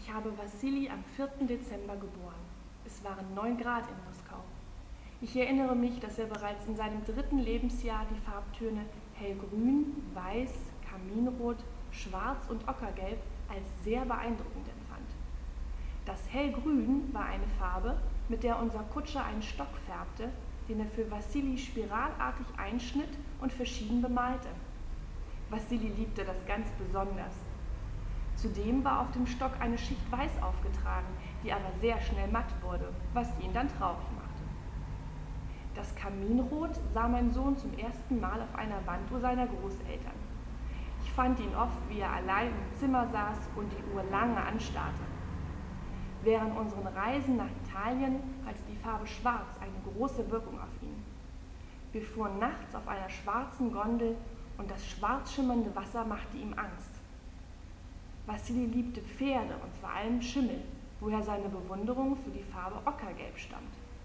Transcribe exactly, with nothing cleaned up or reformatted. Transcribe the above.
Ich habe Wassili am vierten Dezember geboren. Es waren neun Grad in Moskau. Ich erinnere mich, dass er bereits in seinem dritten Lebensjahr die Farbtöne hellgrün, weiß, kaminrot, schwarz und ockergelb als sehr beeindruckend empfand. Das hellgrün war eine Farbe, mit der unser Kutscher einen Stock färbte, den er für Wassili spiralartig einschnitt und verschieden bemalte. Wassili liebte das ganz besonders. Zudem war auf dem Stock eine Schicht Weiß aufgetragen, die aber sehr schnell matt wurde, was ihn dann traurig machte. Das Kaminrot sah mein Sohn zum ersten Mal auf einer Wanduhr seiner Großeltern. Ich fand ihn oft, wie er allein im Zimmer saß und die Uhr lange anstarrte. Während unseren Reisen nach Italien hatte die Farbe Schwarz eine große Wirkung auf ihn. Wir fuhren nachts auf einer schwarzen Gondel und das schwarz schimmernde Wasser machte ihm Angst. Wassili liebte Pferde und vor allem Schimmel, woher seine Bewunderung für die Farbe Ockergelb stammt.